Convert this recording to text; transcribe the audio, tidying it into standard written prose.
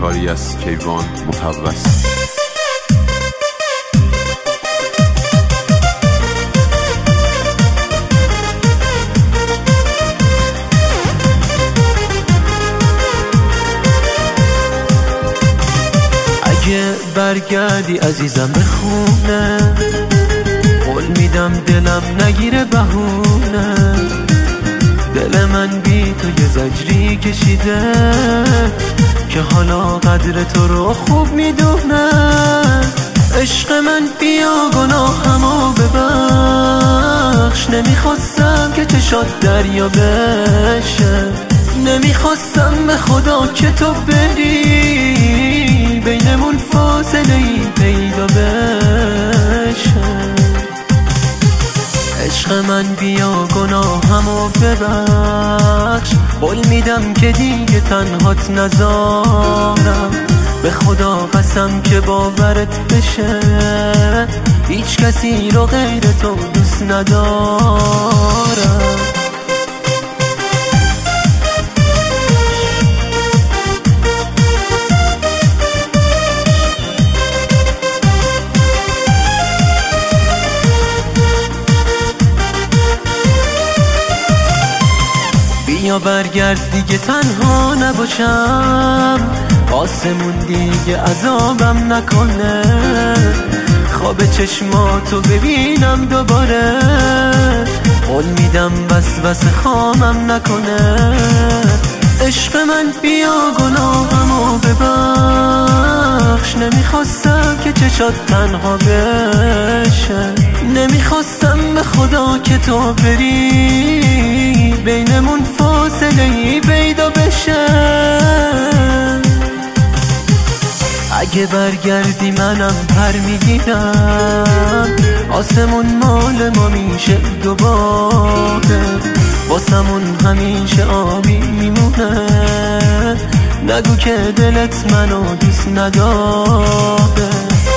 کاری از کیوان مفوض. اگه برگردی عزیزم به خونه، قول میدم دلم نگیره بهونه. دل من بی تو یه زجری کشیده که حالا قدر تو رو خوب میدونه. عشق من بیا گناهمو ببخش، نمیخواستم که چشات دریا بشه. نمیخواستم به خدا که تو بری، بینمون فاصله ای پیدا بشه. عشق من بیا گناهمو ببخش، قول میدم که دیگه تنهات نذارم. به خدا قسم که باورت بشه، هیچ کسی رو غیر تو دوست ندارم. یا برگرد دیگه تنها نباشم، آسمون دیگه عذابم نکنه. خواب چشماتو ببینم دوباره، قول میدم وسوسه خامم نکنه. عشق من بیا گناهمو ببخش، نمیخواستم که چشات تنها بشه. نمیخواستم به خدا که تو بری، بینمون فاصله ای پیدا بشه. اگه برگردی منم پر میگیرم، آسمون مال ما میشه دوباره. واسمون همیشه آبی میمونه، نگو که دلت منو دوست نداره.